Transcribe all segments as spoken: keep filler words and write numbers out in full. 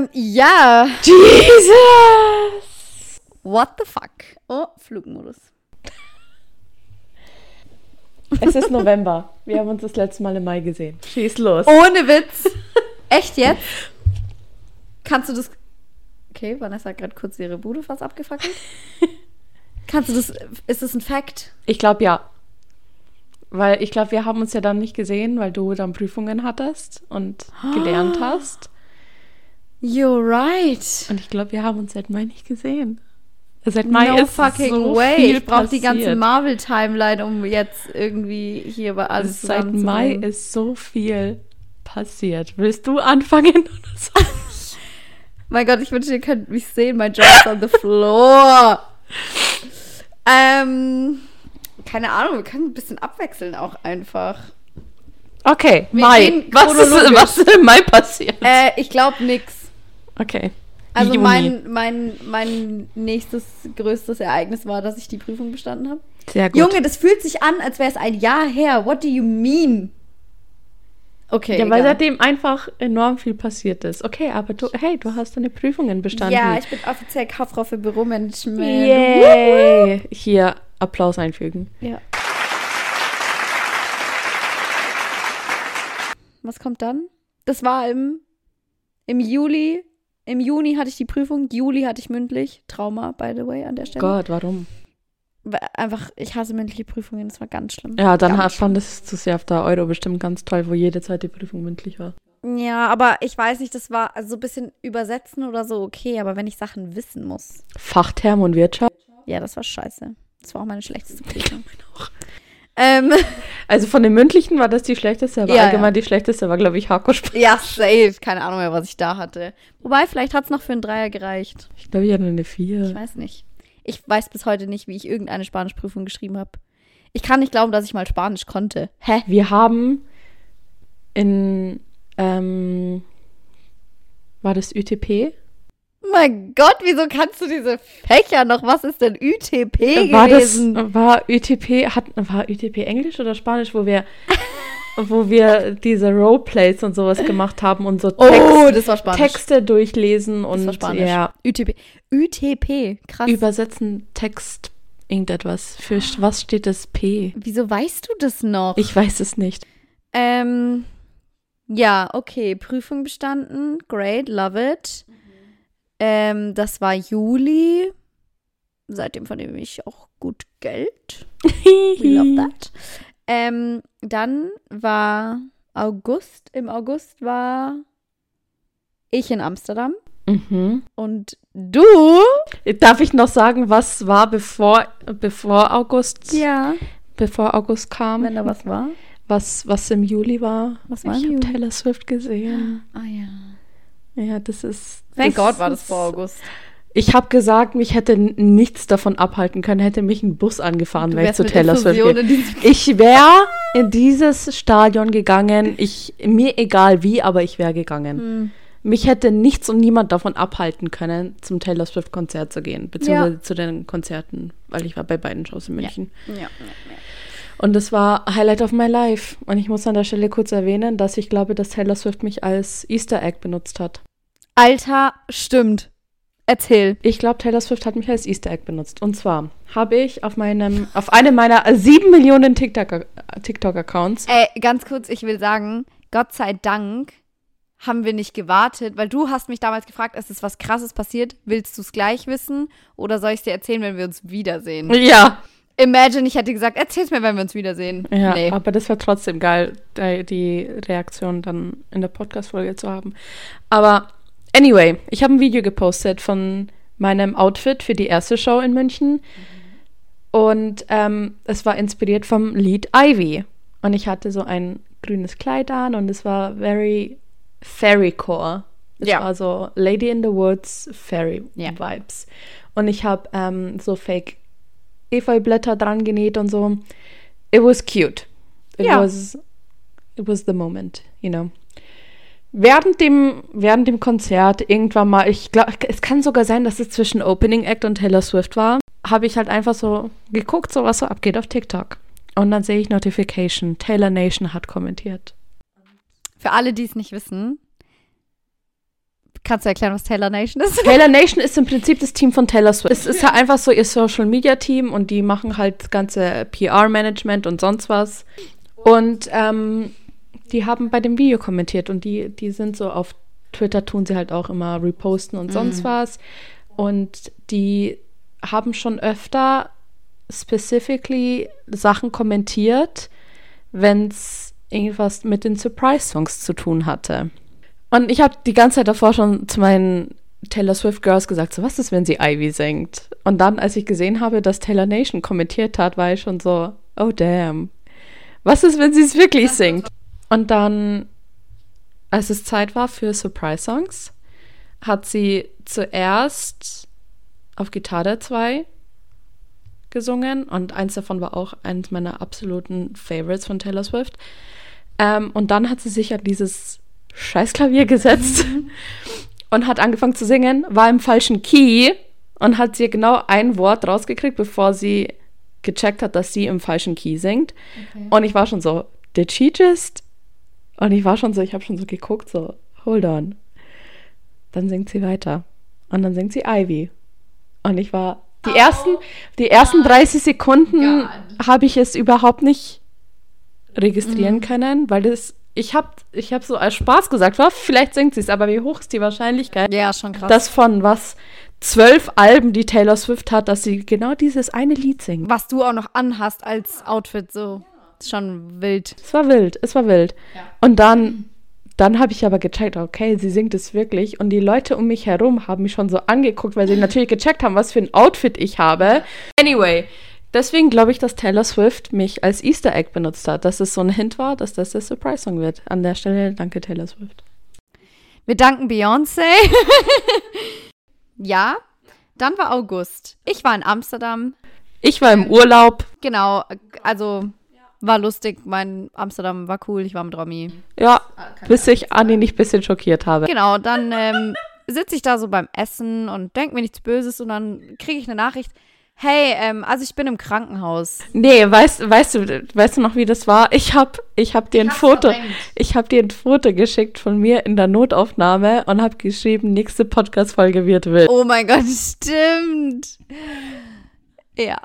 ja. Jesus! What the fuck? Oh, Flugmodus. Es ist November. Wir haben uns das letzte Mal im Mai gesehen. Schieß los. Ohne Witz. Echt jetzt? Kannst du das... Okay, Vanessa hat gerade kurz ihre Bude fast abgefackelt. Kannst du das... Ist das ein Fact? Ich glaube, ja. Weil ich glaube, wir haben uns ja dann nicht gesehen, weil du dann Prüfungen hattest und gelernt hast. You're right. Und ich glaube, wir haben uns seit Mai nicht gesehen. Seit Mai no ist fucking so way. viel Ich brauche die ganze passiert. Marvel-Timeline, um jetzt irgendwie hier bei alles Seit Mai zusammenzubringen. ist so viel passiert. Willst du anfangen oder so? Mein Gott, ich wünschte, ihr könnt mich sehen. My jaw's on the floor. ähm, keine Ahnung, wir können ein bisschen abwechseln auch einfach. Okay, Wir Mai. gehen Was ist, chronologisch. was ist im Mai passiert? Äh, ich glaube nix. Okay. Also Juni. mein, mein, mein nächstes größtes Ereignis war, dass ich die Prüfung bestanden habe. Sehr gut. Junge, das fühlt sich an, als wäre es ein Jahr her. What do you mean? Okay, Ja, weil egal. seitdem einfach enorm viel passiert ist. Okay, aber du, hey, du hast deine Prüfungen bestanden. Ja, ich bin offiziell Kauffrau für Büromanagement. Yay! Hier Applaus einfügen. Ja. Was kommt dann? Das war im, im Juli. Im Juni hatte ich die Prüfung. Juli hatte ich mündlich. Trauma, by the way, an der Stelle. Gott, warum? Weil Einfach, ich hasse mündliche Prüfungen. Das war ganz schlimm. Ja, dann ganz hat, fandest du es ja auf der Euro bestimmt ganz toll, wo jede zweite Prüfung mündlich war. Ja, aber ich weiß nicht, das war also so ein bisschen übersetzen oder so okay, aber wenn ich Sachen wissen muss. Fachtherm und Wirtschaft. Ja, das war scheiße. Das war auch meine schlechteste Prüfung. auch. Ähm, Also von den mündlichen war das die schlechteste, aber Ja, allgemein ja. die schlechteste war, glaube ich, Hardcore-Sprache. ja, safe. Keine Ahnung mehr, was ich da hatte. Wobei, vielleicht hat es noch für einen Dreier gereicht. Ich glaube, ich hatte eine Ich vier. weiß nicht. Ich weiß bis heute nicht, wie ich irgendeine Spanischprüfung geschrieben habe. Ich kann nicht glauben, dass ich mal Spanisch konnte. Hä? Wir haben in, ähm, war das Ü T P? Mein Gott, wieso kannst du diese Fächer noch? Was ist denn Ü T P War das, gewesen? war Ü T P, hat, war Ü T P Englisch oder Spanisch, wo wir, wo wir diese Roleplays und sowas gemacht haben und so Text, Oh, das war Spanisch. Texte durchlesen Das und war Spanisch. ja, Ü T P. Ü T P, krass. übersetzen Text irgendetwas. Für was steht das P? Wieso weißt du das noch? Ich weiß es nicht. Ähm, ja, okay. Prüfung bestanden. Great, love it. Ähm, das war Juli. Seitdem verdiene ich auch gut Geld. We love that. Ähm, dann war August. Im August war ich in Amsterdam. Mhm. Und du? Darf ich noch sagen, was war bevor, bevor August, Ja. bevor August kam? Wenn da was war. Was, was im Juli war? Was war ich im habe Juli? Taylor Swift gesehen. Ah ja. Ja, das ist... Thank das God war das ist- vor August. Ich habe gesagt, mich hätte n- nichts davon abhalten können, hätte mich ein Bus angefahren, Du wäre ich wärst zu mit Taylor Swift Infusion gegangen. in diesem- Ich wäre in dieses Stadion gegangen. Ich, mir egal wie, aber ich wäre gegangen. Hm. Mich hätte nichts und niemand davon abhalten können, zum Taylor Swift Konzert zu gehen, beziehungsweise Ja. zu den Konzerten, weil ich war bei beiden Shows in München. Ja, ja, ja. Und das war Highlight of my life. Und ich muss an der Stelle kurz erwähnen, dass ich glaube, dass Taylor Swift mich als Easter Egg benutzt hat. Alter, stimmt. Erzähl. Ich glaube, Taylor Swift hat mich als Easter Egg benutzt. Und zwar habe ich auf meinem, auf einem meiner sieben Millionen TikTok- TikTok-Accounts, Ey, ganz kurz, ich will sagen, Gott sei Dank haben wir nicht gewartet, weil du hast mich damals gefragt, ist es was Krasses passiert? Willst du es gleich wissen? Oder soll ich es dir erzählen, wenn wir uns wiedersehen? ja, Imagine, ich hätte gesagt, erzähl's mir, wenn wir uns wiedersehen. ja, Nee. aber das wäre trotzdem geil, die die Reaktion dann in der Podcast-Folge zu haben. Aber anyway, ich habe ein Video gepostet von meinem Outfit für die erste Show in München. Und ähm, es war inspiriert vom Lied Ivy. Und ich hatte so ein grünes Kleid an und es war very Fairycore. Es Ja. war so Lady in the Woods Fairy Ja. Vibes. Und ich habe ähm, so Fake Efeublätter dran genäht und so. It was cute. It Ja. was it was the moment, you know. Während dem, während dem Konzert irgendwann mal, ich glaube, es kann sogar sein, dass es zwischen Opening Act und Taylor Swift war, habe ich halt einfach so geguckt, so was so abgeht auf TikTok. Und dann sehe ich Notification, Taylor Nation hat kommentiert. Für alle, die es nicht wissen, Kannst du erklären, was Taylor Nation ist? Taylor Nation ist im Prinzip das Team von Taylor Swift. Es ist ja einfach so ihr Social-Media-Team und die machen halt das ganze P R-Management und sonst was. Und ähm, die haben bei dem Video kommentiert und die, die sind so auf Twitter, tun sie halt auch immer reposten und sonst mhm. was. Und die haben schon öfter specifically Sachen kommentiert, wenn es irgendwas mit den Surprise-Songs zu tun hatte. Und ich habe die ganze Zeit davor schon zu meinen Taylor Swift Girls gesagt, so, was ist, wenn sie Ivy singt? Und dann, als ich gesehen habe, dass Taylor Nation kommentiert hat, war ich schon so, oh damn. Was ist, wenn sie es wirklich singt? Und dann, als es Zeit war für Surprise-Songs, hat sie zuerst auf Gitarre zwei gesungen und eins davon war auch eines meiner absoluten Favorites von Taylor Swift. Ähm, und dann hat sie sich an dieses Scheißklavier gesetzt und hat angefangen zu singen, war im falschen Key und hat sie genau ein Wort rausgekriegt, bevor sie gecheckt hat, dass sie im falschen Key singt. Okay. Und ich war schon so, did she just? Und ich war schon so, ich habe schon so geguckt, so, hold on. Dann singt sie weiter. Und dann singt sie Ivy. Und ich war, die oh, ersten, die ersten dreißig Sekunden habe ich es überhaupt nicht registrieren mhm. können, weil das, ich habe ich hab so als Spaß gesagt, was, vielleicht singt sie es, aber wie hoch ist die Wahrscheinlichkeit, ja, schon krass, dass von was zwölf Alben, die Taylor Swift hat, dass sie genau dieses eine Lied singt. Was du auch noch anhast als Outfit, so, ist schon wild. Es war wild, es war wild. Ja. Und dann, dann habe ich aber gecheckt, okay, sie singt es wirklich. Und die Leute um mich herum haben mich schon so angeguckt, weil sie natürlich gecheckt haben, was für ein Outfit ich habe. Anyway, deswegen glaube ich, dass Taylor Swift mich als Easter Egg benutzt hat, dass es so ein Hint war, dass das der Surprise-Song wird. An der Stelle danke Taylor Swift. Wir danken Beyoncé. Ja, dann war August. Ich war in Amsterdam. Ich war im Urlaub. Genau, also war lustig. Mein Amsterdam war cool. Ich war mit Romy. Ja, bis ich Anni nicht ein bisschen schockiert habe. Genau, dann ähm, sitze ich da so beim Essen und denke mir nichts Böses und dann kriege ich eine Nachricht. Hey, ähm, also ich bin im Krankenhaus. Nee, weißt, weißt du, weißt du noch, wie das war? Ich hab, ich hab dir ein Foto, ich hab dir ein Foto geschickt von mir in der Notaufnahme und hab geschrieben, nächste Podcast-Folge wird wild. Oh mein Gott, stimmt. Ja.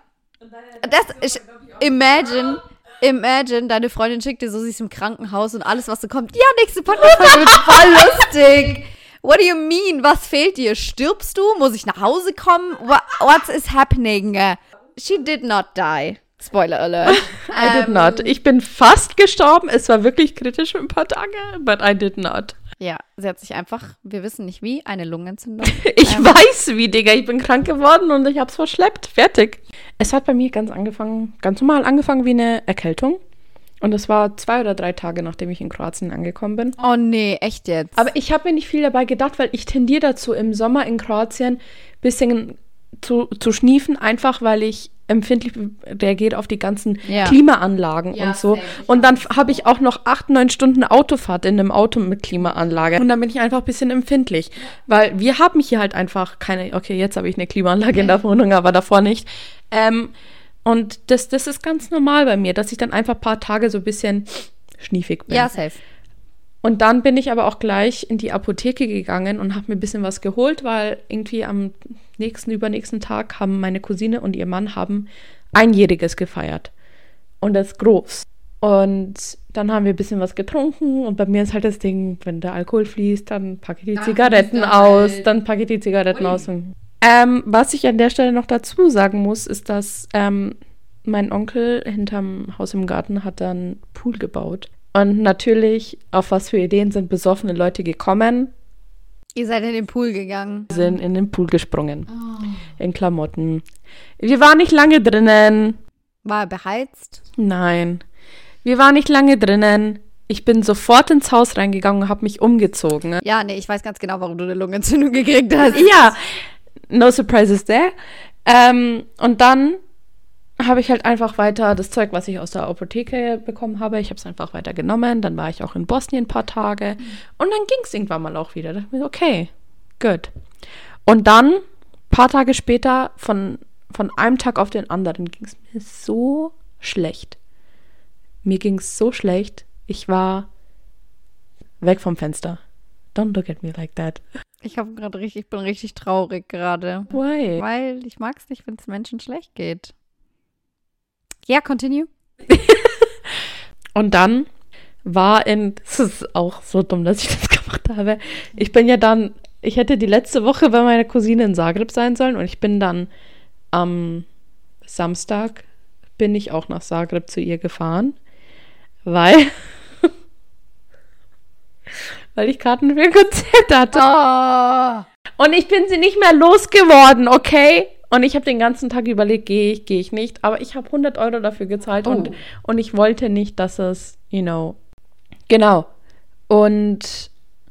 Das ist, imagine, imagine, deine Freundin schickt dir so, sie ist im Krankenhaus und alles, was so kommt, ja, nächste Podcast-Folge wird voll lustig. What do you mean? Was fehlt dir? Stirbst du? Muss ich nach Hause kommen? What, what is happening? She did not die. Spoiler alert. I did um, not. Ich bin fast gestorben. Es war wirklich kritisch für ein paar Tage, but I did not. Ja, sie hat sich einfach, wir wissen nicht wie, eine Lungenentzündung. Ich ähm, weiß wie, Digga. Ich bin krank geworden und ich hab's verschleppt. Fertig. Es hat bei mir ganz angefangen, ganz normal angefangen wie eine Erkältung. Und das war zwei oder drei Tage, nachdem ich in Kroatien angekommen bin. Oh nee, echt jetzt? Aber ich habe mir nicht viel dabei gedacht, weil ich tendiere dazu, im Sommer in Kroatien ein bisschen zu, zu schniefen, einfach weil ich empfindlich reagiert auf die ganzen ja. Klimaanlagen ja, und so. Und dann habe ich auch noch acht, neun Stunden Autofahrt in einem Auto mit Klimaanlage. Und dann bin ich einfach ein bisschen empfindlich. Weil wir haben hier halt einfach keine, okay, jetzt habe ich eine Klimaanlage in der Wohnung, aber davor nicht. Ähm, Und das, das ist ganz normal bei mir, dass ich dann einfach ein paar Tage so ein bisschen schniefig bin. Ja, safe. Und dann bin ich aber auch gleich in die Apotheke gegangen und habe mir ein bisschen was geholt, weil irgendwie am nächsten, übernächsten Tag haben meine Cousine und ihr Mann haben Einjähriges gefeiert. Und das ist groß. Und dann haben wir ein bisschen was getrunken und bei mir ist halt das Ding, wenn der Alkohol fließt, dann packe ich die Ach, Zigaretten aus, halt. dann packe ich die Zigaretten Ui. aus und Ähm, was ich an der Stelle noch dazu sagen muss, ist, dass ähm, mein Onkel hinterm Haus im Garten hat dann Pool gebaut. Und natürlich, auf was für Ideen sind besoffene Leute gekommen? Ihr seid in den Pool gegangen. Sind in den Pool gesprungen. Oh. In Klamotten. Wir waren nicht lange drinnen. War er beheizt? Nein. Wir waren nicht lange drinnen. Ich bin sofort ins Haus reingegangen und habe mich umgezogen. Ja, nee, ich weiß ganz genau, warum du eine Lungenentzündung gekriegt hast. Ja, no surprises there. Ähm, und dann habe ich halt einfach weiter das Zeug, was ich aus der Apotheke bekommen habe, ich habe es einfach weiter genommen. Dann war ich auch in Bosnien ein paar Tage. Mhm. Und dann ging es irgendwann mal auch wieder. Da dachte ich mir, okay, gut. Und dann, ein paar Tage später, von, von einem Tag auf den anderen, ging es mir so schlecht. Mir ging es so schlecht. Ich war weg vom Fenster. Don't look at me like that. Ich habe gerade richtig, ich bin richtig traurig gerade. Why? Weil ich mag es nicht, wenn es Menschen schlecht geht. Ja, continue. Und dann war in, das ist auch so dumm, dass ich das gemacht habe. Ich bin ja dann, ich hätte die letzte Woche bei meiner Cousine in Zagreb sein sollen und ich bin dann am Samstag bin ich auch nach Zagreb zu ihr gefahren, weil weil ich Karten für ein Konzert hatte. Oh. Und ich bin sie nicht mehr losgeworden, okay? Und ich habe den ganzen Tag überlegt, gehe ich, gehe ich nicht. Aber ich habe hundert Euro dafür gezahlt Oh. und, und ich wollte nicht, dass es, you know, genau. Und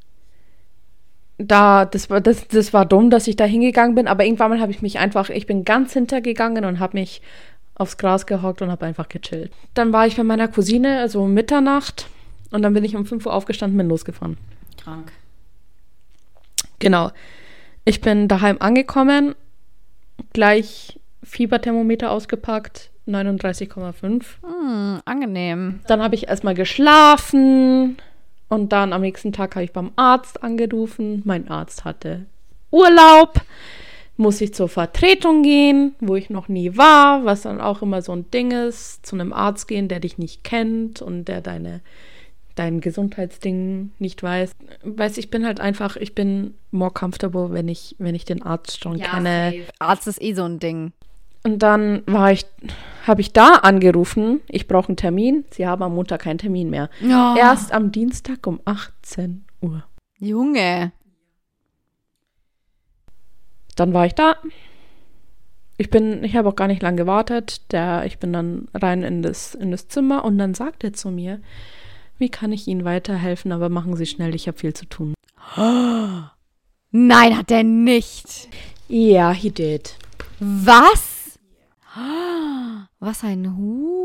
da, das war, das, das war dumm, dass ich da hingegangen bin, aber irgendwann mal habe ich mich einfach, ich bin ganz hintergegangen und habe mich aufs Gras gehockt und habe einfach gechillt. Dann war ich bei meiner Cousine, also Mitternacht, und dann bin ich um fünf Uhr aufgestanden, bin losgefahren. Krank. Genau. Ich bin daheim angekommen, gleich Fieberthermometer ausgepackt, neununddreißig Komma fünf. Hm, angenehm. Dann habe ich erstmal geschlafen und dann am nächsten Tag habe ich beim Arzt angerufen. Mein Arzt hatte Urlaub, muss ich zur Vertretung gehen, wo ich noch nie war, was dann auch immer so ein Ding ist, zu einem Arzt gehen, der dich nicht kennt und der deine dein Gesundheitsding nicht weiß. Weiß, ich bin halt einfach, ich bin more comfortable, wenn ich, wenn ich den Arzt schon kenne. Safe. Arzt ist eh so ein Ding. Und dann war ich, habe ich da angerufen, ich brauche einen Termin. Sie haben am Montag keinen Termin mehr. Oh. Erst am Dienstag um achtzehn Uhr. Junge. Dann war ich da. Ich bin, ich habe auch gar nicht lange gewartet. Der, ich bin dann rein in das, in das Zimmer und dann sagt er zu mir, wie kann ich Ihnen weiterhelfen, aber machen Sie schnell, ich habe viel zu tun. Nein, hat er nicht. Ja, yeah, he did. Was? Was ein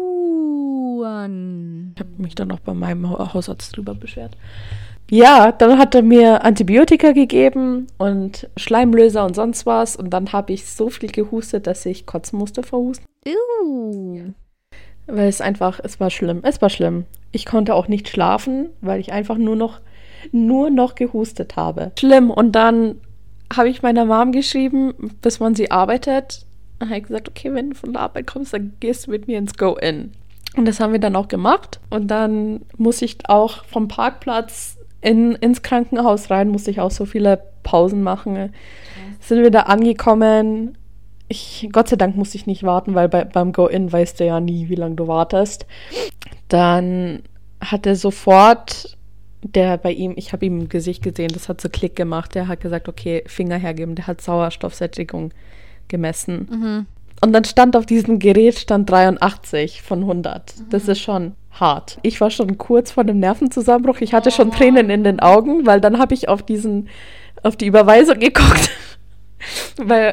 Huren. Ich habe mich dann auch bei meinem Hausarzt drüber beschwert. Ja, dann hat er mir Antibiotika gegeben und Schleimlöser und sonst was. Und dann habe ich so viel gehustet, dass ich kotzen musste vor Husten. Uh. Weil es einfach, es war schlimm. Es war schlimm. Ich konnte auch nicht schlafen, weil ich einfach nur noch, nur noch gehustet habe. Schlimm. Und dann habe ich meiner Mom geschrieben, bis wann sie arbeitet. Und habe gesagt, okay, wenn du von der Arbeit kommst, dann gehst du mit mir ins Go-In. Und das haben wir dann auch gemacht. Und dann muss ich auch vom Parkplatz in, ins Krankenhaus rein, musste ich auch so viele Pausen machen. Okay. Sind wir da angekommen. Ich, Gott sei Dank musste ich nicht warten, weil bei, beim Go-In weißt du ja nie, wie lange du wartest. Dann hat er sofort, der bei ihm, ich habe ihm im Gesicht gesehen, das hat so Klick gemacht, der hat gesagt, okay, Finger hergeben, der hat Sauerstoffsättigung gemessen. Mhm. Und dann stand auf diesem Gerät stand dreiundachtzig von hundert. Mhm. Das ist schon hart. Ich war schon kurz vor dem Nervenzusammenbruch. Ich hatte schon Tränen in den Augen, weil dann habe ich auf diesen, auf die Überweisung geguckt. weil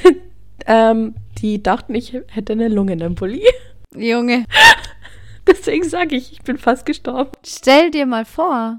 ähm, die dachten, ich hätte eine Lungenembolie. Junge. Deswegen sage ich, ich bin fast gestorben. Stell dir mal vor.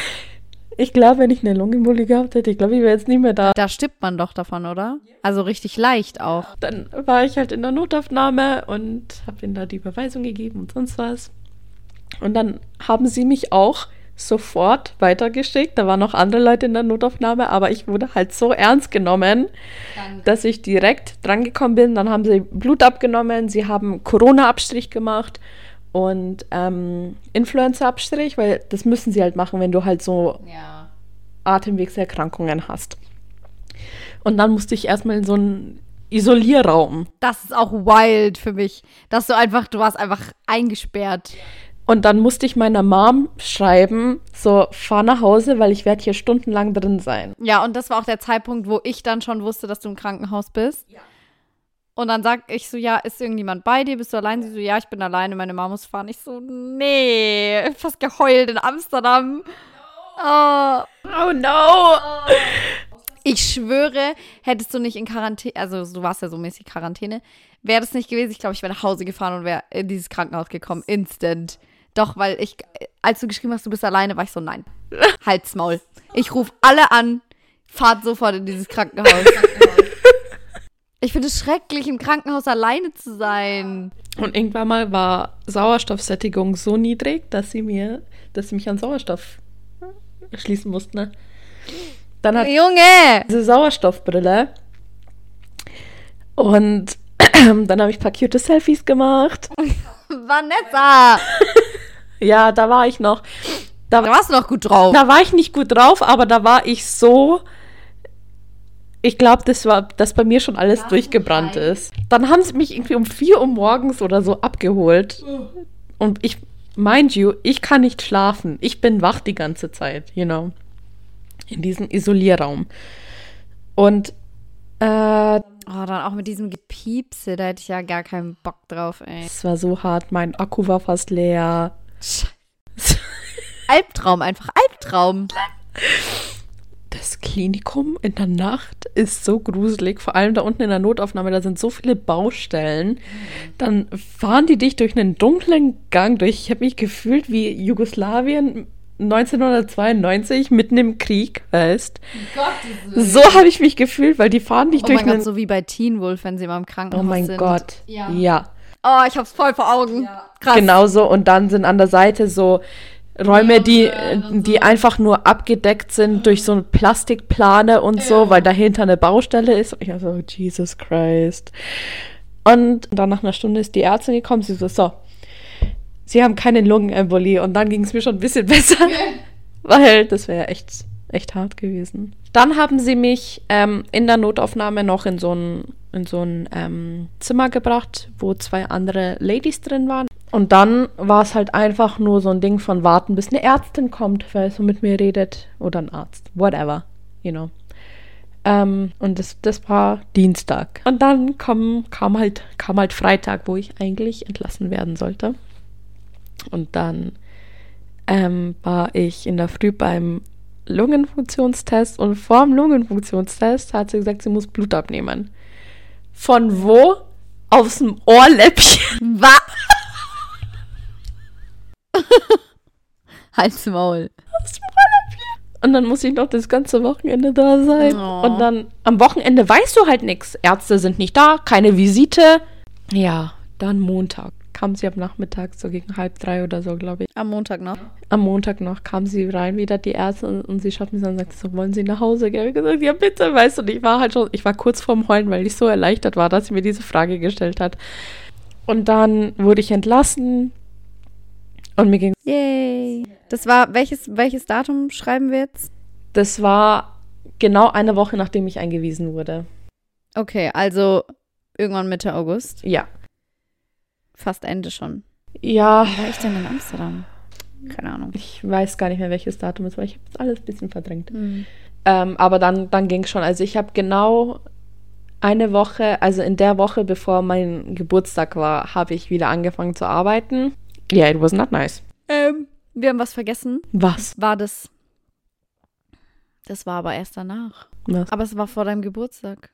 Ich glaube, wenn ich eine Lungenembolie gehabt hätte, ich glaube, ich wäre jetzt nicht mehr da. Da stirbt man doch davon, oder? Also richtig leicht auch. Dann war ich halt in der Notaufnahme und habe ihnen da die Überweisung gegeben und sonst was. Und dann haben sie mich auch sofort weitergeschickt. Da waren noch andere Leute in der Notaufnahme, aber ich wurde halt so ernst genommen, Danke. dass ich direkt drangekommen bin. Dann haben sie Blut abgenommen, sie haben Corona-Abstrich gemacht und ähm, Influenza-Abstrich, weil das müssen sie halt machen, wenn du halt so ja. Atemwegserkrankungen hast. Und dann musste ich erstmal in so einen Isolierraum. Das ist auch wild für mich, dass du einfach, du warst einfach eingesperrt. Und dann musste ich meiner Mom schreiben, so, fahr nach Hause, weil ich werde hier stundenlang drin sein. Ja, und das war auch der Zeitpunkt, wo ich dann schon wusste, dass du im Krankenhaus bist. Ja. Und dann sag ich so, ja, ist irgendjemand bei dir? Bist du allein? Sie so, ja, ich bin alleine, meine Mama muss fahren. Ich so, nee, fast geheult in Amsterdam. No. Oh. oh no. Oh. Ich schwöre, hättest du nicht in Quarantäne, also du warst ja so mäßig Quarantäne, wäre das nicht gewesen. Ich glaube, ich wäre nach Hause gefahren und wäre in dieses Krankenhaus gekommen, instant. Doch, weil ich, als du geschrieben hast, du bist alleine, war ich so, nein, halt's Maul. Ich rufe alle an, fahrt sofort in dieses Krankenhaus. Ich finde es schrecklich, im Krankenhaus alleine zu sein. Und irgendwann mal war Sauerstoffsättigung so niedrig, dass sie mir, dass sie mich an Sauerstoff schließen mussten, ne? Dann hat Junge! diese Sauerstoffbrille. Und dann habe ich ein paar cute Selfies gemacht. Vanessa! Ja, da war ich noch. Da, Da warst du noch gut drauf. da war ich nicht gut drauf, aber da war ich so. Ich glaube, das war, dass bei mir schon alles durchgebrannt ist. Dann haben sie mich irgendwie um vier Uhr morgens oder so abgeholt. Und ich, mind you, ich kann nicht schlafen. Ich bin wach die ganze Zeit, you know. In diesem Isolierraum. Und äh, Oh, dann auch mit diesem Gepiepse, da hätte ich ja gar keinen Bock drauf, ey. es war so hart, mein Akku war fast leer. Albtraum, einfach Albtraum. Das Klinikum in der Nacht ist so gruselig, vor allem da unten in der Notaufnahme, da sind so viele Baustellen. Dann fahren die dich durch einen dunklen Gang durch. Ich habe mich gefühlt wie Jugoslawien neunzehnhundertzweiundneunzig mitten im Krieg, weißt. So habe ich mich gefühlt, weil die fahren dich Oh durch mein einen... Gott, so wie bei Teen Wolf, wenn sie mal im Krankenhaus Oh mein sind. Gott, Ja. ja. Oh, ich hab's voll vor Augen. Krass. Genauso. Und dann sind an der Seite so Räume, die, die einfach nur abgedeckt sind durch so eine Plastikplane und so, weil dahinter eine Baustelle ist. Und ich war so, Jesus Christ. Und dann nach einer Stunde ist die Ärztin gekommen, sie so, so, Sie haben keine Lungenembolie. Und dann ging es mir schon ein bisschen besser, weil das wäre echt, echt hart gewesen. Dann haben sie mich ähm, in der Notaufnahme noch in so ein, in so ein ähm, Zimmer gebracht, wo zwei andere Ladies drin waren. Und dann war es halt einfach nur so ein Ding von warten, bis eine Ärztin kommt, weil so mit mir redet. Oder ein Arzt. Whatever. You know. Ähm, und das, das war Dienstag. Und dann kam, kam, halt, kam halt Freitag, wo ich eigentlich entlassen werden sollte. Und dann ähm, war ich in der Früh beim Lungenfunktionstest. Und vor dem Lungenfunktionstest hat sie gesagt, sie muss Blut abnehmen. Von wo? Aus dem Ohrläppchen. Was? Halt's Maul. Und dann muss ich noch das ganze Wochenende da sein. Oh. Und dann am Wochenende weißt du halt nichts. Ärzte sind nicht da, keine Visite. Ja, dann Montag. Kam sie am Nachmittag, so gegen halb drei oder so, glaube ich. Am Montag noch. Am Montag noch kam sie rein, wieder die Ärzte, und, und sie schaut mich an und sagt so, wollen Sie nach Hause gehen? Ich habe gesagt, ja bitte, weißt du. Und ich war halt schon, ich war kurz vorm Heulen, weil ich so erleichtert war, dass sie mir diese Frage gestellt hat. Und dann wurde ich entlassen und mir ging, Yay. Das war, welches, welches Datum schreiben wir jetzt? das war genau eine Woche, nachdem ich eingewiesen wurde. Okay, also irgendwann Mitte August. Ja. Fast Ende schon. Ja, Wo war ich denn in Amsterdam? Keine Ahnung. ich weiß gar nicht mehr, welches Datum es war. Ich habe das alles ein bisschen verdrängt. Hm. Ähm, aber dann, dann ging es schon. Also ich habe genau eine Woche, also in der Woche, bevor mein Geburtstag war, habe ich wieder angefangen zu arbeiten. Yeah, it was not nice. Ähm, wir haben was vergessen. Was? War das. Das war aber erst danach. Was? Aber es war vor deinem Geburtstag.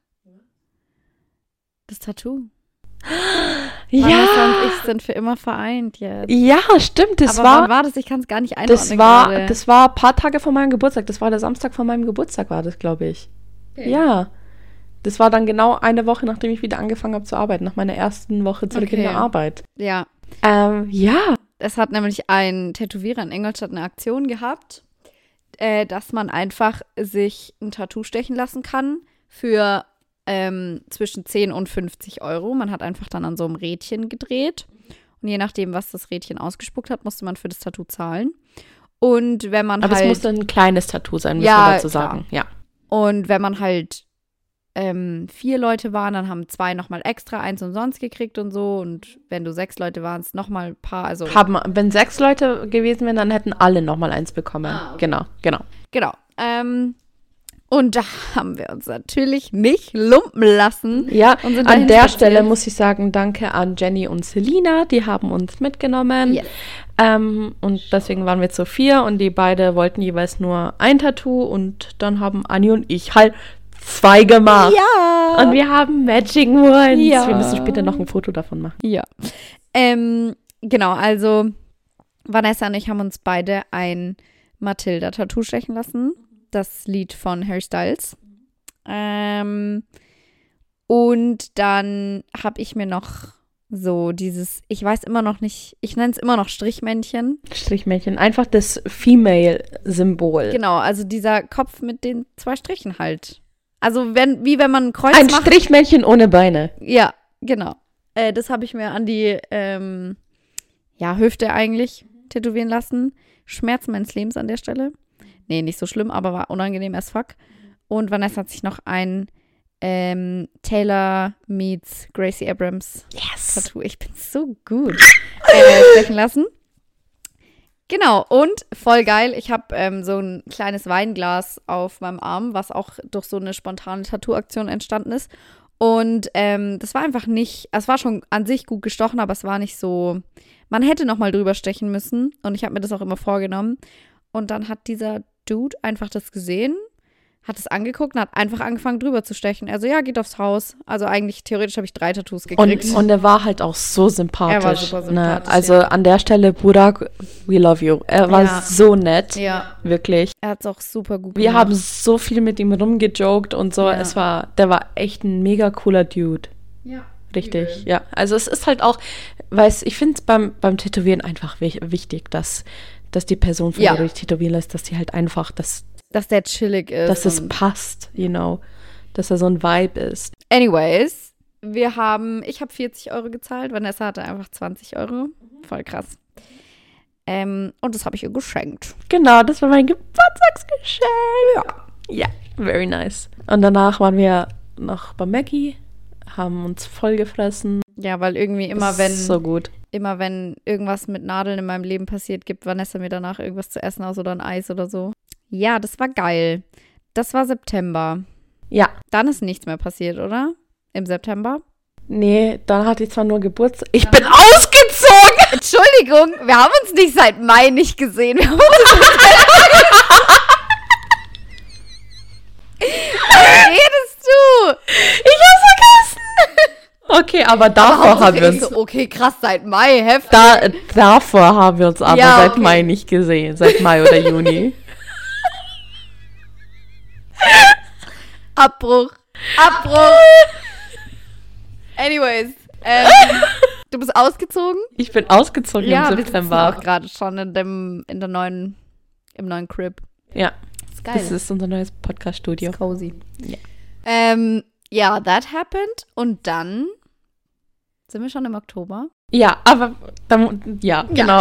Das Tattoo. Vanessa Ja! und ich sind für immer vereint jetzt. Ja, stimmt. Das aber war, wann war das? Ich kann es gar nicht einordnen das war, gerade. das war ein paar Tage vor meinem Geburtstag. Das war der Samstag vor meinem Geburtstag, war das, glaube ich. Okay. Ja. Das war dann genau eine Woche, nachdem ich wieder angefangen habe zu arbeiten. Nach meiner ersten Woche zurück in Okay. der Arbeit. Ja. Ähm, ja. Es hat nämlich ein Tätowierer in Ingolstadt eine Aktion gehabt, äh, dass man einfach sich ein Tattoo stechen lassen kann für ähm, zwischen zehn und fünfzig Euro. Man hat einfach dann an so einem Rädchen gedreht. Und je nachdem, was das Rädchen ausgespuckt hat, musste man für das Tattoo zahlen. Und wenn man Aber halt. es musste ein kleines Tattoo sein, müssen Ja, wir dazu klar. sagen. Ja. Und wenn man halt ähm, vier Leute waren, dann haben zwei nochmal extra eins umsonst gekriegt und so. Und wenn du sechs Leute warst, nochmal ein paar. Also Haben, wenn sechs Leute gewesen wären, dann hätten alle nochmal eins bekommen. Ah, okay. Genau, genau. Genau. Ähm, und da haben wir uns natürlich nicht lumpen lassen. Ja, Und sind an dahin der spaziert. Stelle muss ich sagen, danke an Jenny und Selina, die haben uns mitgenommen. Yes. Ähm, und deswegen waren wir zu vier und die beide wollten jeweils nur ein Tattoo und dann haben Anni und ich halt zwei gemacht. Ja. Und wir haben Matching Ones. Ja. Wir müssen später noch ein Foto davon machen. Ja. Ähm, genau, also Vanessa und ich haben uns beide ein Matilda-Tattoo stechen lassen. Das Lied von Harry Styles. Ähm, und dann habe ich mir noch So dieses, ich weiß immer noch nicht, ich nenne es immer noch Strichmännchen. Strichmännchen, einfach das Female-Symbol. Genau, also dieser Kopf mit den zwei Strichen halt. Also wenn, wie wenn man ein Kreuz Ein macht. Strichmännchen ohne Beine. Ja, genau. Äh, das habe ich mir an die ähm, ja, Hüfte eigentlich tätowieren lassen. Schmerzen meines Lebens an der Stelle. Nee, nicht so schlimm, aber war unangenehm as fuck. Und Vanessa hat sich noch ein ähm, Taylor meets Gracie Abrams Yes. Tattoo. Ich bin so gut. äh, stechen lassen. Genau, und voll geil, ich habe ähm, so ein kleines Weinglas auf meinem Arm, was auch durch so eine spontane Tattoo-Aktion entstanden ist. Und ähm, das war einfach nicht, es war schon an sich gut gestochen, aber es war nicht so, man hätte nochmal drüber stechen müssen. Und ich habe mir das auch immer vorgenommen. Und dann hat dieser Dude einfach das gesehen, hat es angeguckt und hat einfach angefangen drüber zu stechen. Also ja, geht aufs Haus. Also eigentlich, theoretisch habe ich drei Tattoos gekriegt. Und, und er war halt auch so sympathisch. Er war super sympathisch, Ne? Also ja. an der Stelle, Burak, we love you. Er war Ja. so nett. Ja, Wirklich. er hat es auch super gut Wir gemacht. haben so viel mit ihm rumgejoked und so. Ja. Es war, der war echt ein mega cooler Dude. Ja. Richtig, Übel. ja. Also es ist halt auch, weiß, ich finde es beim, beim Tätowieren einfach wi- wichtig, dass, dass die Person, von Ja. der du dich tätowieren lässt, dass die halt einfach, dass, Dass der chillig ist. dass es und- passt, you know. Dass er so ein Vibe ist. Anyways, wir haben, ich habe vierzig Euro gezahlt, Vanessa hatte einfach zwanzig Euro. Voll krass. Ähm, und das habe ich ihr geschenkt. Genau, das war mein Geburtstagsgeschenk. Ja. Ja, very nice. Und danach waren wir noch bei Maggie, haben uns vollgefressen. Ja, weil irgendwie immer Das wenn, ist so gut. immer wenn irgendwas mit Nadeln in meinem Leben passiert, gibt Vanessa mir danach irgendwas zu essen aus oder ein Eis oder so. Ja, das war geil. Das war September. Ja. Dann ist nichts mehr passiert, oder? Im September? Nee, dann hatte ich zwar nur Geburtstag. Ich bin ausgezogen! Entschuldigung, wir haben uns nicht seit Mai nicht gesehen. Wir haben uns Was redest du? Ich hab's vergessen! Okay, aber davor Aber haben wir ich uns. so, okay, krass, seit Mai, heftig. Da, davor haben wir uns aber Ja, seit okay. Mai nicht gesehen. Seit Mai oder Juni. Abbruch. Abbruch. Anyways, ähm, du bist ausgezogen? Ich bin ausgezogen Ja, im wir sitzen September. auch gerade schon in dem, in der neuen, im neuen Crib. Ja, Ist geil. das ist unser neues Podcast-Studio. Ist cozy. Ja. Ähm, ja, that happened. Und dann sind wir schon im Oktober. Ja, aber dann, ja, genau.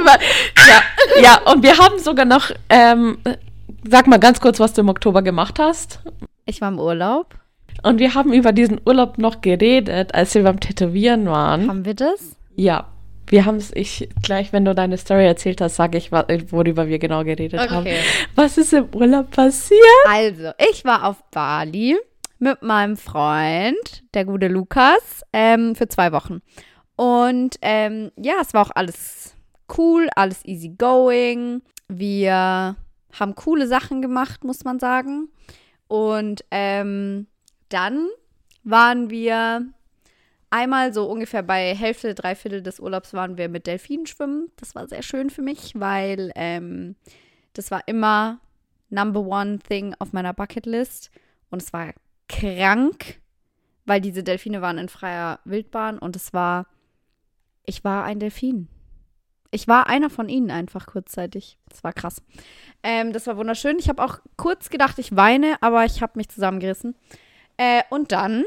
Ja, ja, und wir haben sogar noch, ähm, sag mal ganz kurz, was du im Oktober gemacht hast. Ich war im Urlaub. Und wir haben über diesen Urlaub noch geredet, als wir beim Tätowieren waren. Haben wir das? Ja, wir haben es, ich, gleich wenn du deine Story erzählt hast, sage ich, wa- worüber wir genau geredet haben. Was ist im Urlaub passiert? Also, ich war auf Bali mit meinem Freund, der gute Lukas, ähm, für zwei Wochen. Und ähm, ja, es war auch alles cool, alles easy going. Wir haben coole Sachen gemacht, muss man sagen. Und ähm, dann waren wir einmal so ungefähr bei Hälfte, Dreiviertel des Urlaubs waren wir mit Delfinen schwimmen. Das war sehr schön für mich, weil ähm, das war immer Number One Thing auf meiner Bucketlist. Und es war krank, weil diese Delfine waren in freier Wildbahn und es war, ich war ein Delfin. Ich war einer von ihnen einfach kurzzeitig. Das war krass. Ähm, das war wunderschön. Ich habe auch kurz gedacht, ich weine, aber ich habe mich zusammengerissen. Äh, und dann,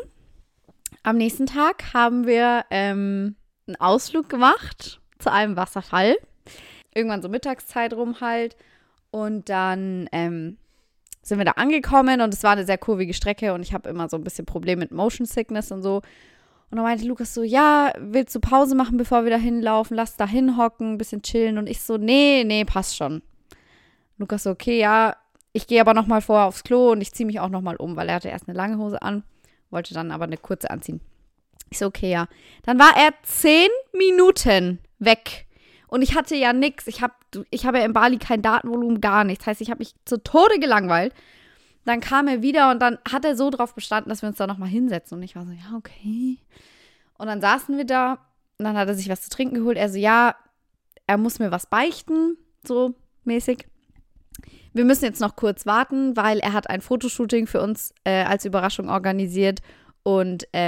am nächsten Tag, haben wir ähm, einen Ausflug gemacht zu einem Wasserfall. Irgendwann so Mittagszeit rum halt. Und dann ähm, sind wir da angekommen und es war eine sehr kurvige Strecke und ich habe immer so ein bisschen Probleme mit Motion Sickness und so. Und dann meinte Lukas so, ja, willst du Pause machen, bevor wir da hinlaufen? Lass da hinhocken, ein bisschen chillen. Und ich so, nee, nee, passt schon. Lukas so, okay, ja, ich gehe aber noch mal vorher aufs Klo und ich ziehe mich auch noch mal um, weil er hatte erst eine lange Hose an, wollte dann aber eine kurze anziehen. Ich so, okay, ja. Dann war er zehn Minuten weg. Und ich hatte ja nichts. Ich habe ich hab ja in Bali kein Datenvolumen, gar nichts. Das heißt, ich habe mich zu Tode gelangweilt. Dann kam er wieder und dann hat er so drauf bestanden, dass wir uns da nochmal hinsetzen. Und ich war so, ja, okay. Und dann saßen wir da und dann hat er sich was zu trinken geholt. Er so, ja, er muss mir was beichten, so mäßig. Wir müssen jetzt noch kurz warten, weil er hat ein Fotoshooting für uns äh, als Überraschung organisiert. Und ähm,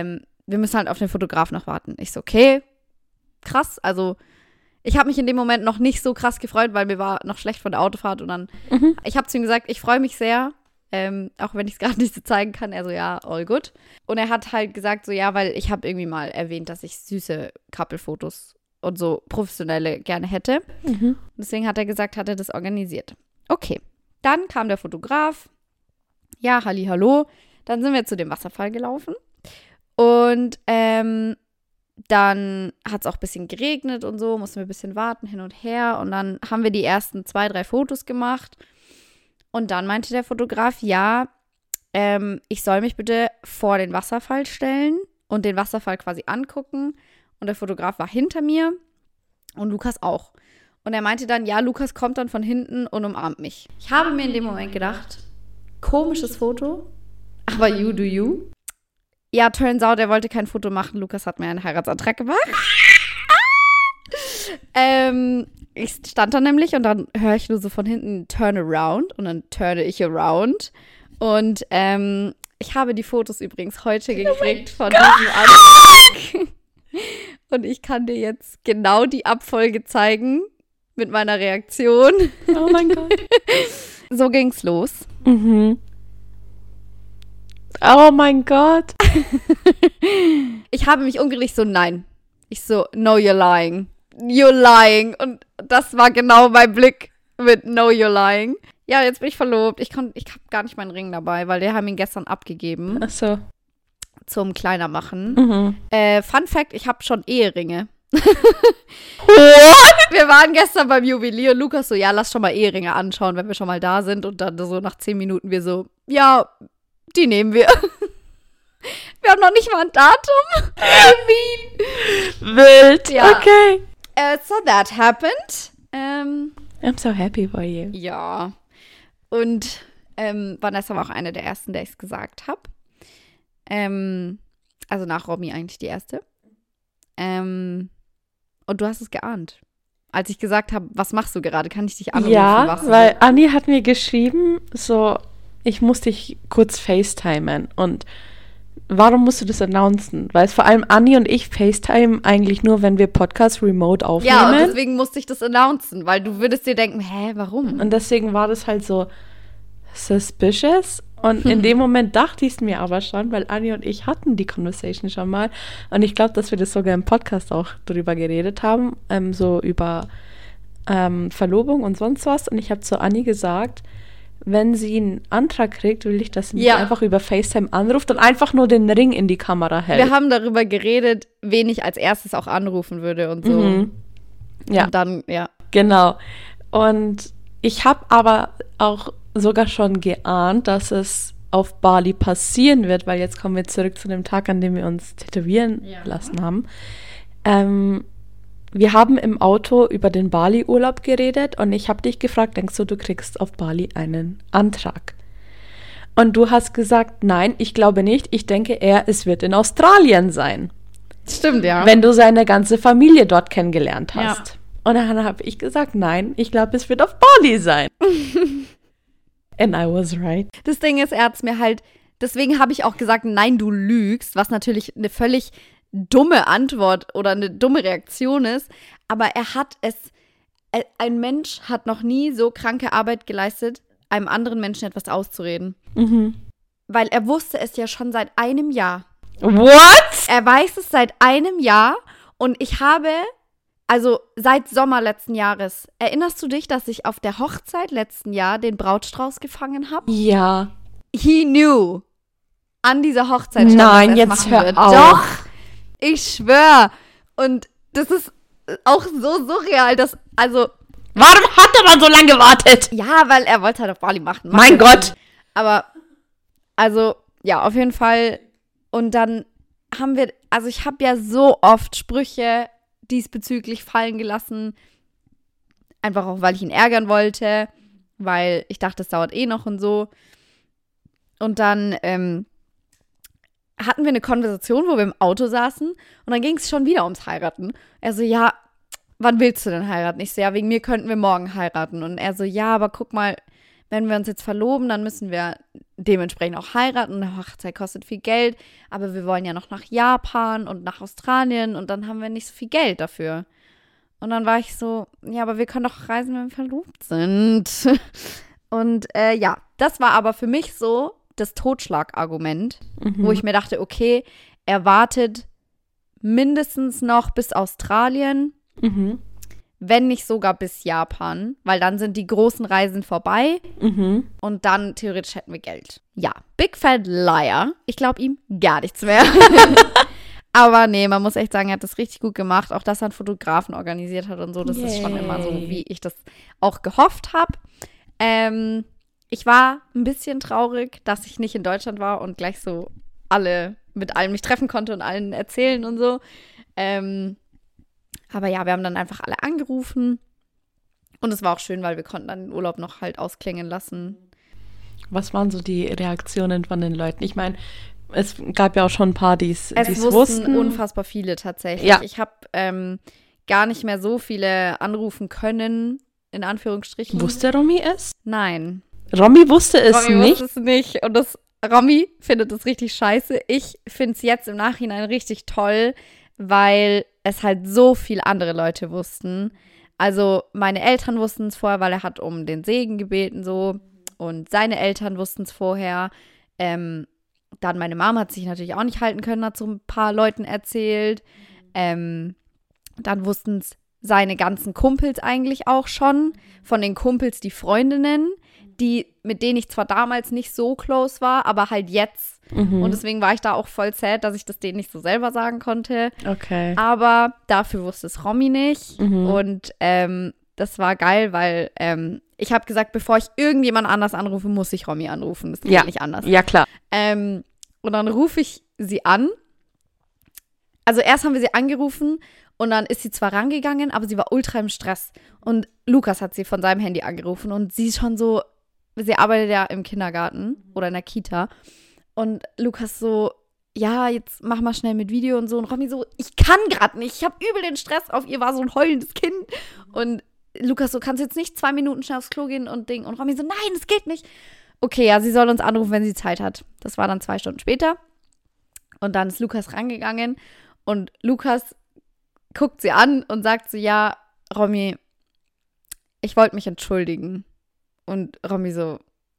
wir müssen halt auf den Fotograf noch warten. Ich so, okay, krass. Also ich habe mich in dem Moment noch nicht so krass gefreut, weil mir war noch schlecht von der Autofahrt. Und dann, mhm. ich habe zu ihm gesagt, ich freue mich sehr, ähm, auch wenn ich es gerade nicht so zeigen kann. Er so, ja, all good. Und er hat halt gesagt, so ja, weil ich habe irgendwie mal erwähnt, dass ich süße Couple-Fotos und so professionelle gerne hätte. Mhm. Deswegen hat er gesagt, hat er das organisiert. Okay, dann kam der Fotograf. Ja, halli, hallo. Dann sind wir zu dem Wasserfall gelaufen. Und ähm, dann hat es auch ein bisschen geregnet und so, mussten wir ein bisschen warten, hin und her. Und dann haben wir die ersten zwei, drei Fotos gemacht. Und dann meinte der Fotograf, ja, ähm, ich soll mich bitte vor den Wasserfall stellen und den Wasserfall quasi angucken. Und der Fotograf war hinter mir und Lukas auch. Und er meinte dann, ja, Lukas kommt dann von hinten und umarmt mich. Ich habe mir in dem Moment gedacht, komisches Foto, aber you do you. Ja, turns out, er wollte kein Foto machen. Lukas hat mir einen Heiratsantrag gemacht. ähm, ich stand da nämlich und dann höre ich nur so von hinten turn around und dann turne ich around. Und ähm, ich habe die Fotos übrigens heute gekriegt oh von God. diesem Antrag. Und ich kann dir jetzt genau die Abfolge zeigen mit meiner Reaktion. Oh mein Gott. So ging's los. Mhm. Oh mein Gott. Ich habe mich umgedreht, so nein. Ich so, no, you're lying. You're lying. Und das war genau mein Blick mit no, you're lying. Ja, jetzt bin ich verlobt. Ich, konnt, ich habe gar nicht meinen Ring dabei, weil wir haben ihn gestern abgegeben. Ach so. Zum kleiner machen. Mhm. Äh, Fun Fact, ich habe schon Eheringe. What? Wir waren gestern beim Juwelier und Lukas so, ja, lass schon mal Eheringe anschauen, wenn wir schon mal da sind. Und dann so nach zehn Minuten wir so, ja, die nehmen wir. Wir haben noch nicht mal ein Datum. Wild. Ja. Okay. Uh, so that happened. Ähm, I'm so happy for you. Ja. Und ähm, Vanessa war auch eine der ersten, der ich es gesagt habe. Ähm, also nach Romy eigentlich die erste. Ähm, und du hast es geahnt. Als ich gesagt habe, was machst du gerade? Kann ich dich anrufen? Ja, was weil so? Anni hat mir geschrieben, so, ich muss dich kurz FaceTimen. Und warum musst du das announcen? Weil es vor allem Anni und ich FaceTime eigentlich nur, wenn wir Podcasts remote aufnehmen. Ja, und deswegen musste ich das announcen, weil du würdest dir denken, hä, warum? Und deswegen war das halt so suspicious. Und in dem Moment dachte ich es mir aber schon, weil Anni und ich hatten die Conversation schon mal. Und ich glaube, dass wir das sogar im Podcast auch drüber geredet haben, ähm, so über ähm, Verlobung und sonst was. Und ich habe zu Anni gesagt, wenn sie einen Antrag kriegt, will ich, dass sie mich ja. einfach über FaceTime anruft und einfach nur den Ring in die Kamera hält. Wir haben darüber geredet, wen ich als erstes auch anrufen würde und so. Mhm. Ja. Und dann, ja. Genau. Und ich habe aber auch sogar schon geahnt, dass es auf Bali passieren wird, weil jetzt kommen wir zurück zu dem Tag, an dem wir uns tätowieren ja. lassen haben. Ähm, wir haben im Auto über den Bali-Urlaub geredet und ich habe dich gefragt, denkst du, du kriegst auf Bali einen Antrag? Und du hast gesagt, nein, ich glaube nicht. Ich denke eher, es wird in Australien sein. Stimmt, ja. Wenn du seine ganze Familie dort kennengelernt hast. Ja. Und dann habe ich gesagt, nein, ich glaube, es wird auf Bali sein. And I was right. Das Ding ist, er hat es mir halt, deswegen habe ich auch gesagt, nein, du lügst, was natürlich eine völlig dumme Antwort oder eine dumme Reaktion ist. Aber er hat es, ein Mensch hat noch nie so kranke Arbeit geleistet, einem anderen Menschen etwas auszureden. Mhm. Weil er wusste es ja schon seit einem Jahr. What? Er weiß es seit einem Jahr und ich habe... Also seit Sommer letzten Jahres. Erinnerst du dich, dass ich auf der Hochzeit letzten Jahr den Brautstrauß gefangen habe? Ja. He knew. An dieser Hochzeit. Nein, jetzt hör wird. auf. Doch, ich schwöre. Und das ist auch so surreal, dass, also... Warum hat er dann so lange gewartet? Ja, weil er wollte halt auf Bali machen. Mein Gott. Aber, also, ja, auf jeden Fall. Und dann haben wir, also ich habe ja so oft Sprüche diesbezüglich fallen gelassen. Einfach auch, weil ich ihn ärgern wollte, weil ich dachte, es dauert eh noch und so. Und dann ähm, hatten wir eine Konversation, wo wir im Auto saßen und dann ging es schon wieder ums Heiraten. Er so, ja, wann willst du denn heiraten? Ich so, ja, wegen mir könnten wir morgen heiraten. Und er so, ja, aber guck mal, wenn wir uns jetzt verloben, dann müssen wir dementsprechend auch heiraten. Und eine Hochzeit kostet viel Geld. Aber wir wollen ja noch nach Japan und nach Australien und dann haben wir nicht so viel Geld dafür. Und dann war ich so, ja, aber wir können doch reisen, wenn wir verlobt sind. Und äh, ja, das war aber für mich so das Totschlagargument, mhm. wo ich mir dachte, okay, er wartet mindestens noch bis Australien, mhm. wenn nicht sogar bis Japan, weil dann sind die großen Reisen vorbei mhm. und dann theoretisch hätten wir Geld. Ja, Big Fat Liar. Ich glaube ihm gar nichts mehr. Aber nee, man muss echt sagen, er hat das richtig gut gemacht. Auch, dass er einen Fotografen organisiert hat und so. Das Yay. Ist schon immer so, wie ich das auch gehofft habe. Ähm, ich war ein bisschen traurig, dass ich nicht in Deutschland war und gleich so alle mit allen mich treffen konnte und allen erzählen und so. Ähm, aber ja, wir haben dann einfach alle angerufen. Und es war auch schön, weil wir konnten dann den Urlaub noch halt ausklingen lassen. Was waren so die Reaktionen von den Leuten? Ich meine, es gab ja auch schon ein paar, die es wussten. wussten. Unfassbar viele tatsächlich. Ja. Ich habe ähm, gar nicht mehr so viele anrufen können, in Anführungsstrichen. Wusste Romy es? Nein. Romy wusste es Romy nicht? wusste es nicht. Und das, Romy findet es richtig scheiße. Ich finde es jetzt im Nachhinein richtig toll, weil es halt so viele andere Leute wussten. Also meine Eltern wussten es vorher, weil er hat um den Segen gebeten so. Und seine Eltern wussten es vorher. Ähm, Dann meine Mama hat sich natürlich auch nicht halten können, hat so ein paar Leuten erzählt. Ähm, dann wussten es seine ganzen Kumpels eigentlich auch schon. Von den Kumpels die Freundinnen, die, mit denen ich zwar damals nicht so close war, aber halt jetzt. Mhm. Und deswegen war ich da auch voll sad, dass ich das denen nicht so selber sagen konnte. Okay. Aber dafür wusste es Romy nicht. Mhm. Und ähm, das war geil, weil ähm, ich habe gesagt, bevor ich irgendjemand anders anrufe, muss ich Romy anrufen. Das geht ja. nicht anders. Ja, klar. Ähm, und dann rufe ich sie an. Also erst haben wir sie angerufen und dann ist sie zwar rangegangen, aber sie war ultra im Stress. Und Lukas hat sie von seinem Handy angerufen und sie ist schon so, sie arbeitet ja im Kindergarten oder in der Kita. Und Lukas so, ja, jetzt mach mal schnell mit Video und so. Und Romy so, ich kann gerade nicht, ich habe übel den Stress. Auf ihr war so ein heulendes Kind. Und Lukas so, kannst du jetzt nicht zwei Minuten schnell aufs Klo gehen und Ding. Und Romy so, nein, das geht nicht. Okay, ja, sie soll uns anrufen, wenn sie Zeit hat. Das war dann zwei Stunden später. Und dann ist Lukas rangegangen. Und Lukas guckt sie an und sagt so, ja, Romy, ich wollte mich entschuldigen. Und Romy so,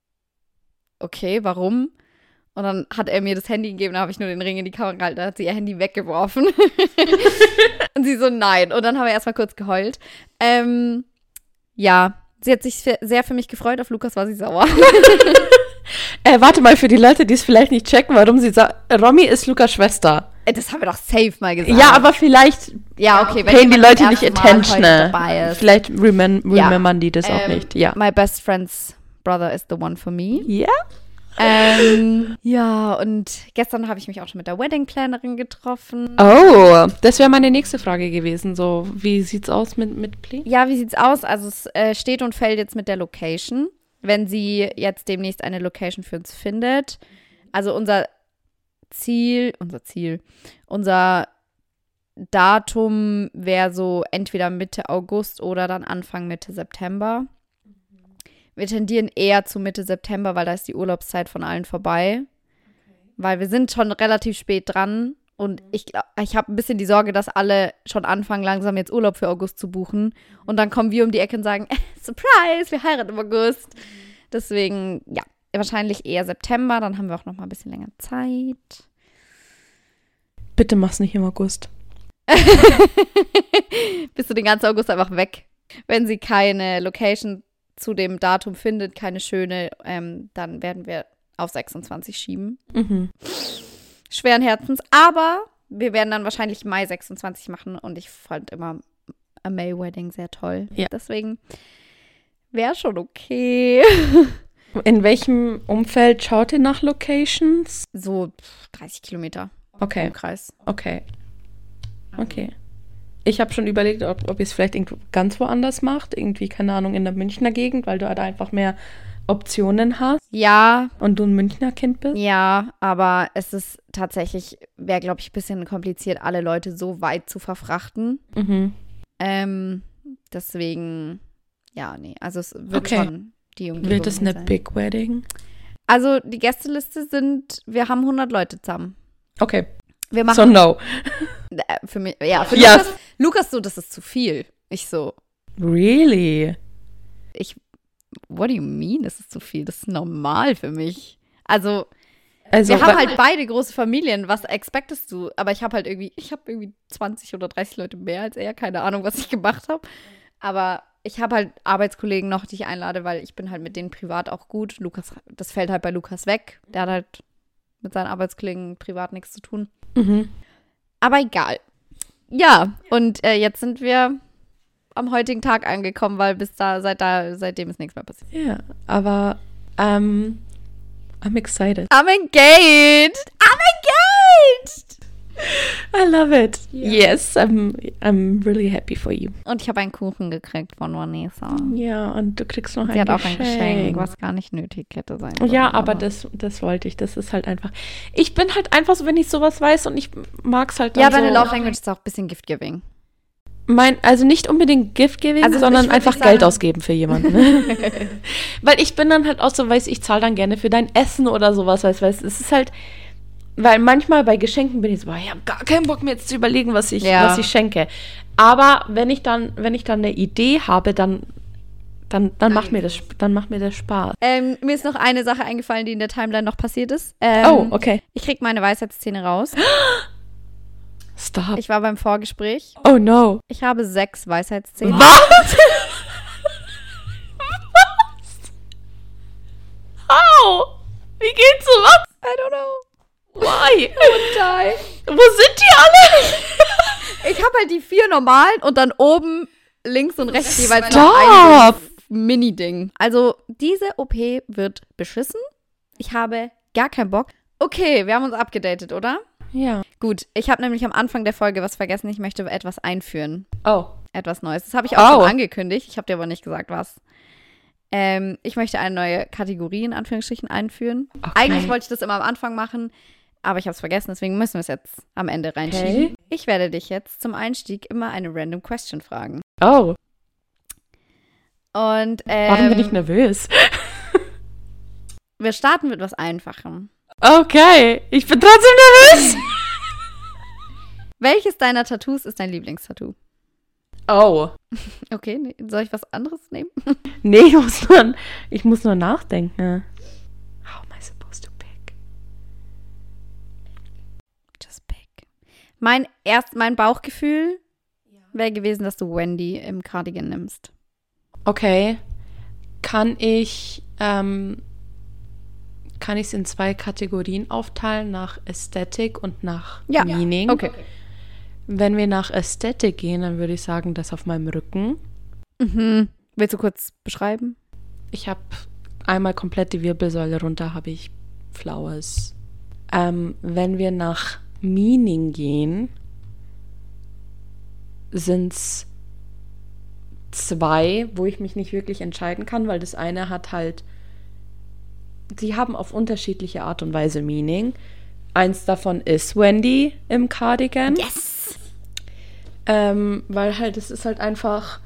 okay, warum? Und dann hat er mir das Handy gegeben, da habe ich nur den Ring in die Kamera gehalten, da hat sie ihr Handy weggeworfen. Und sie so, nein. Und dann haben wir erstmal kurz geheult. Ähm, ja, sie hat sich sehr für mich gefreut, auf Lukas war sie sauer. äh, warte mal, für die Leute, die es vielleicht nicht checken, warum sie sagt, Romy ist Lukas Schwester. Das haben wir doch safe mal gesagt. Ja, aber vielleicht ja, okay, wenn payen die Leute nicht Attention. Dabei ist. Vielleicht remem- remembern ja. die das ähm, auch nicht. Ja. My best friend's brother is the one for me. Ja. Ähm, ja, und gestern habe ich mich auch schon mit der Wedding-Plannerin getroffen. Oh, das wäre meine nächste Frage gewesen. So, wie sieht's aus mit, mit Plänen? Ja, wie sieht's aus? Also es äh, steht und fällt jetzt mit der Location. Wenn sie jetzt demnächst eine Location für uns findet. Also unser Ziel, unser Ziel, unser Datum wäre so entweder Mitte August oder dann Anfang Mitte September. Wir tendieren eher zu Mitte September, weil da ist die Urlaubszeit von allen vorbei. Okay. Weil wir sind schon relativ spät dran. Und ich, ich habe ein bisschen die Sorge, dass alle schon anfangen, langsam jetzt Urlaub für August zu buchen. Und dann kommen wir um die Ecke und sagen, Surprise, wir heiraten im August. Mhm. Deswegen, ja, wahrscheinlich eher September. Dann haben wir auch noch mal ein bisschen länger Zeit. Bitte mach's nicht im August. Bist du den ganzen August einfach weg. Wenn sie keine Location zu dem Datum findet, keine schöne, ähm, dann werden wir auf sechsundzwanzig schieben. Mhm. Schweren Herzens. Aber wir werden dann wahrscheinlich Mai sechsundzwanzig machen und ich fand immer a May Wedding sehr toll. Ja. Deswegen wäre schon okay. In welchem Umfeld schaut ihr nach Locations? So dreißig Kilometer. Okay. Im Kreis. Okay. Okay. Ich habe schon überlegt, ob, ob ihr es vielleicht irgendwo ganz woanders macht. Irgendwie, keine Ahnung, in der Münchner Gegend, weil du da einfach mehr Optionen hast. Ja. Und du ein Münchner Kind bist. Ja, aber es ist tatsächlich, wäre, glaube ich, ein bisschen kompliziert, alle Leute so weit zu verfrachten. Mhm. Ähm, deswegen, ja, nee, also es wird okay. schon die um Wird es eine Big Wedding? Also die Gästeliste sind, wir haben hundert Leute zusammen. Okay. Wir machen, so no. Äh, für mich, ja, für Ja. Lukas, Lukas so, das ist zu viel. Ich so, Really? ich, what do you mean, das ist zu viel? Das ist normal für mich. Also, Also, wir haben wa- halt beide große Familien, was expectest du? Aber ich habe halt irgendwie, ich habe irgendwie zwanzig oder dreißig Leute mehr als er, keine Ahnung, was ich gemacht habe. Aber ich habe halt Arbeitskollegen noch, die ich einlade, weil ich bin halt mit denen privat auch gut. Lukas, das fällt halt bei Lukas weg. Der hat halt mit seinen Arbeitskollegen privat nichts zu tun. Mhm. Aber egal. Ja, und äh, jetzt sind wir am heutigen Tag angekommen, weil bis da, seit da, seitdem ist nichts mehr passiert. Ja, aber ähm, I'm excited. I'm engaged! I'm engaged! I love it. Ja. Yes, I'm, I'm really happy for you. Und ich habe einen Kuchen gekriegt von Vanessa. Ja, und du kriegst noch Sie ein hat auch Geschenk. ein Geschenk, was gar nicht nötig hätte sein sollen. Ja, aber das, das wollte ich. Das ist halt einfach. Ich bin halt einfach so, wenn ich sowas weiß und ich mag es halt dann Ja, deine so. Love Language ist auch ein bisschen Gift-Giving. Mein, also nicht unbedingt Gift-Giving, Also ich sondern würd einfach nicht sagen- Geld ausgeben für jemanden. Weil ich bin dann halt auch so, weiß ich zahle dann gerne für dein Essen oder sowas, weißt du, es ist halt, weil manchmal bei Geschenken bin ich so, boah, ich habe gar keinen Bock mir jetzt zu überlegen, was ich, Ja. was ich schenke. Aber wenn ich dann, wenn ich dann eine Idee habe, dann, dann, dann macht mir das, dann macht mir das Spaß. Ähm, mir ist noch eine Sache eingefallen, die in der Timeline noch passiert ist. Ähm, Oh, okay. Ich krieg meine Weisheitszähne raus. Stop. Ich war beim Vorgespräch. Oh no. Ich habe sechs Weisheitszähne. Was? How? Wie geht's sowas? I don't know. Why? Die. Wo sind die alle? Ich habe halt die vier normalen und dann oben links und rechts jeweils noch Stop. ein Mini-Ding. Also diese O P wird beschissen. Ich habe gar keinen Bock. Okay, wir haben uns abgedatet, oder? Ja. Gut, ich habe nämlich am Anfang der Folge was vergessen. Ich möchte etwas einführen. Oh. Etwas Neues. Das habe ich auch Oh. schon angekündigt. Ich habe dir aber nicht gesagt, was. Ähm, ich möchte eine neue Kategorie in Anführungsstrichen einführen. Okay. Eigentlich wollte ich das immer am Anfang machen, aber ich habe es vergessen. Deswegen müssen wir es jetzt am Ende reinschieben. Okay. Ich werde dich jetzt zum Einstieg immer eine random Question fragen. Oh. Und ähm, Warum bin ich nervös? wir starten mit was Einfachem. Okay. Ich bin trotzdem nervös. Welches deiner Tattoos ist dein Lieblingstattoo? Oh. Okay, nee, soll ich was anderes nehmen? Nee, ich muss nur, ich muss nur nachdenken. How am I supposed to pick? Just pick. Mein erst, mein Bauchgefühl wäre gewesen, dass du Wendy im Cardigan nimmst. Okay. Kann ich, ähm, kann ich es in zwei Kategorien aufteilen, nach Ästhetik und nach Ja. Meaning? Okay. Wenn wir nach Ästhetik gehen, dann würde ich sagen, das auf meinem Rücken. Mhm. Willst du kurz beschreiben? Ich habe einmal komplett die Wirbelsäule runter, habe ich Flowers. Ähm, wenn wir nach Meaning gehen, sind es zwei, wo ich mich nicht wirklich entscheiden kann, weil das eine hat halt, sie haben auf unterschiedliche Art und Weise Meaning. Eins davon ist Wendy im Cardigan. Yes! Ähm, weil halt, es ist halt einfach,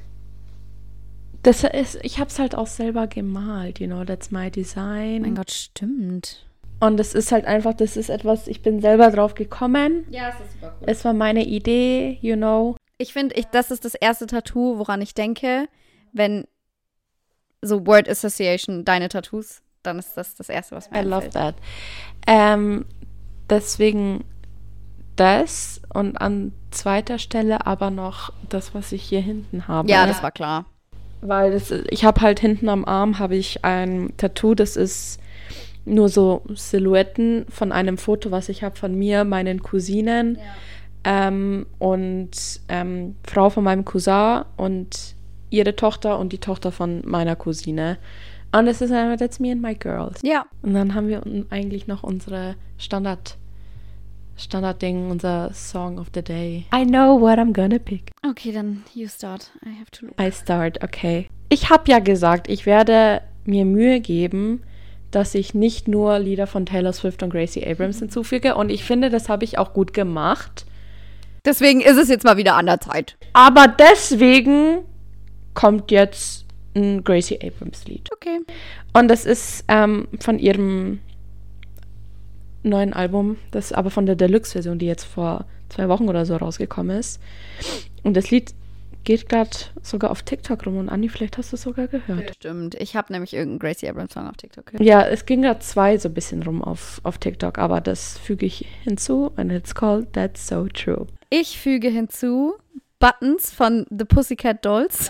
das ist, ich hab's halt auch selber gemalt, you know, that's my design. Mein Gott, stimmt. Und es ist halt einfach, das ist etwas, ich bin selber drauf gekommen. Ja, es ist super cool. Es war meine Idee, you know. Ich finde, ich, das ist das erste Tattoo, woran ich denke, wenn so Word Association, deine Tattoos, dann ist das das erste, was mir I love einfällt. that. Ähm, deswegen das und an zweiter Stelle aber noch das, was ich hier hinten habe. Ja, das war klar. Weil das, ich habe halt hinten am Arm habe ich ein Tattoo, das ist nur so Silhouetten von einem Foto, was ich habe von mir, meinen Cousinen Ja. ähm, und ähm, Frau von meinem Cousin und ihre Tochter und die Tochter von meiner Cousine. Und es ist einfach, that's me and my girls. Ja. Und dann haben wir un- eigentlich noch unsere Standard Standardding, unser Song of the Day. I know what I'm gonna pick. Okay, dann you start. I have to look. I start, okay. Ich habe ja gesagt, ich werde mir Mühe geben, dass ich nicht nur Lieder von Taylor Swift und Gracie Abrams hinzufüge. Und ich finde, das habe ich auch gut gemacht. Deswegen ist es jetzt mal wieder an der Zeit. Aber deswegen kommt jetzt ein Gracie Abrams Lied. Okay. Und das ist ähm, von ihrem neuen Album, das aber von der Deluxe-Version, die jetzt vor zwei Wochen oder so rausgekommen ist. Und das Lied geht gerade sogar auf TikTok rum. Und Anni, vielleicht hast du es sogar gehört. Stimmt. Ich habe nämlich irgendeinen Gracie Abrams Song auf TikTok gehört. Ja, es ging gerade zwei so ein bisschen rum auf, auf TikTok, aber das füge ich hinzu. And it's called That's So True. Ich füge hinzu Buttons von The Pussycat Dolls.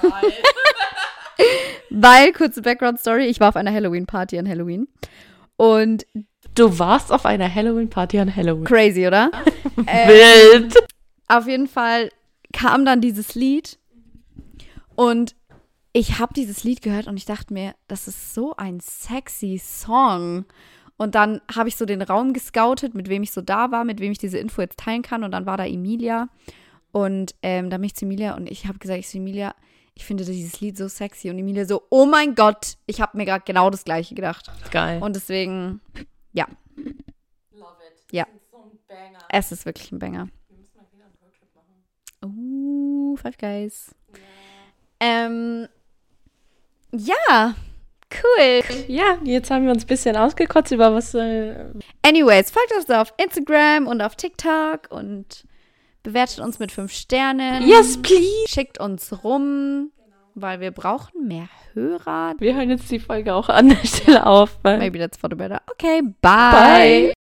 Weil, kurze Background-Story, ich war auf einer Halloween-Party an Halloween. Und Du warst auf einer Halloween-Party an Halloween. crazy, oder? ähm, Wild. Auf jeden Fall kam dann dieses Lied und ich habe dieses Lied gehört und ich dachte mir, das ist so ein sexy Song. Und dann habe ich so den Raum gescoutet, mit wem ich so da war, mit wem ich diese Info jetzt teilen kann. Und dann war da Emilia. Und ähm, dann bin ich zu Emilia und ich habe gesagt, ich zu Emilia, ich finde dieses Lied so sexy. Und Emilia so, oh mein Gott, ich habe mir gerade genau das Gleiche gedacht. Geil. Und deswegen, ja. Love it. Ja. Das ist so ein Banger. Es ist wirklich ein Banger. Wir müssen mal wieder einen Roadtrip machen. Uh, Five Guys. Ähm, ja, cool. Ja, jetzt haben wir uns ein bisschen ausgekotzt über was. Äh, Anyways, folgt uns auf Instagram und auf TikTok und bewertet uns mit fünf Sternen. yes, please. Schickt uns rum, weil wir brauchen mehr Hörer. Wir hören jetzt die Folge auch an der Stelle auf. Weil Maybe that's for the better. Okay, Bye.